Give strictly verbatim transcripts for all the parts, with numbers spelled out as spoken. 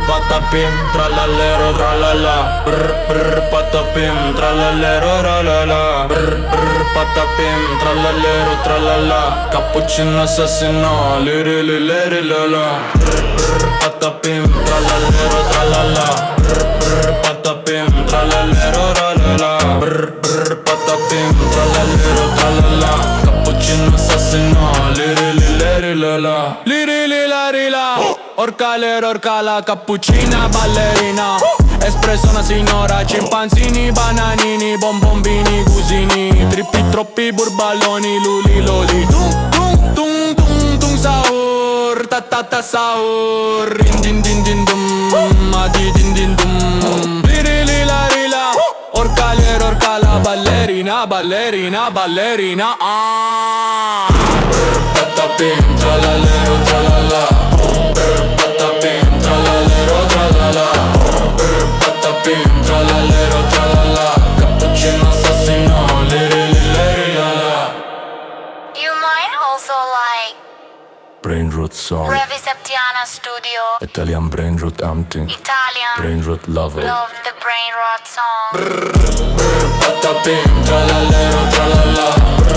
patapim, trallallero, trallalla. Brr, brr, patapim, trallallero, trallalla. Brr, brr, patapim, trallallero, trallalla. Cappuccino assassino, liri, liri, lala. Brr, brr, patapim, trallallero, trallalla. Brr, brr, patapim, trallallero, trallalla. Brr, brr, patapim, trallallero, trallalla. Cappuccino assassino, liri, liri, lala. Liri, liri, lala. Orcalero, orcala, cappuccina, ballerina. Espresso una signora, cimpanzini, bananini, bonbombini, cusini. Trippi, troppi, burballoni, luli, loli. Tum, tum, tum, tum, tum, sahur. Ta, ta, ta, sahur. Rin, din, din, din, dum. Adi, din, din, dum. Liri, lila, lila. Orcalero, orcala, ballerina, ballerina, ballerina. Ah. Patapim, trallallero, trallalla. Patapim, trallallero, trallalla. Patapim, trallallero, trallalla. Cappuccino assassino, liri, liri, lala. You might also like Brain Root Song, Ravi Septiana Studio, Italian Brain Root Anthem, Italian Brain Root Lover. Love the Brain Rot Song. Patapim, trallallero, trallalla.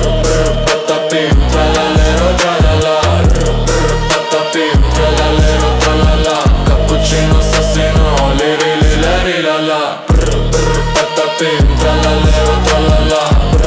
Patapim, trallallero, trallalla. Patapim, trallallero, trallalla. Cappuccino assassino, liri, liri, lala. Patapim, trallallero, trallalla.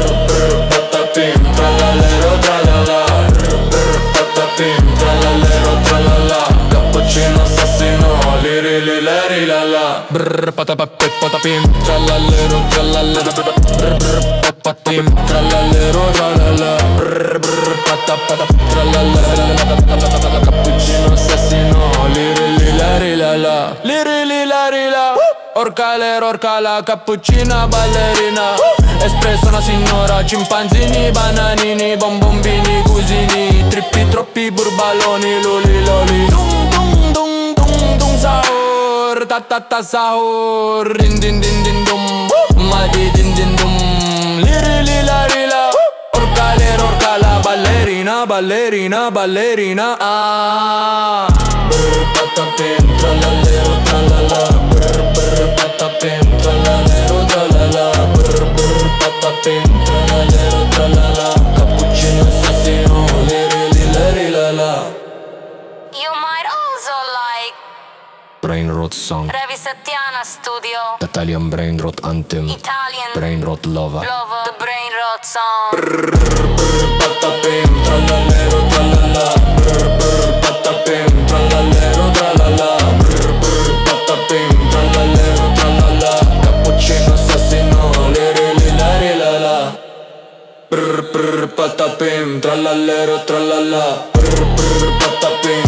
Patapim, trallallero, trallalla. Patapim, trallallero, trallalla. Cappuccino assassino, liri, liri, lala. Brr, patapap, patapim, trallallero, trallalla. Brr, brr, patapim, trallallero, trallalla. Brr, brr, patapap, trallalla. Cappuccino assassino, liri, liri, lala. Liri, liri, la. Orcalero, orcala, cappuccina, ballerina. Espresso una signora, cimpanzini, bananini, bonbombini, cusini. Trippi, troppi, burballoni, luli, loli. Dum, dum, dum, dum, dum, sahur. Ta, ta, ta, sahur. Rin, din, din, din, dum. Madi, din, din, dum. Liri, lila, lila. Orcalero, orcala, ballerina, ballerina, ballerina. Ah. Brr, patapim, trallallero, trallalla. Brr, brr, patapim, trallallero, trallalla. Brr, brr, patapim, trallallero, trallalla. Cappuccino assassino, liri, liri, lala. You might also like Brain Rot Song, Ravi Septiana Studio, Italian Brain Rot Anthem, Italian Brain Rot Lover. Love the Brain Rot Song. Patapim, trallallero, trallalla. Brr, brr, patapim, trallallero, trallalla. Brr, brr, patapim, trallallero, trallalla. Cappuccino assassino, liri, liri, lala. Brr, brr, patapim, trallallero, trallalla. Brr, brr, patapim,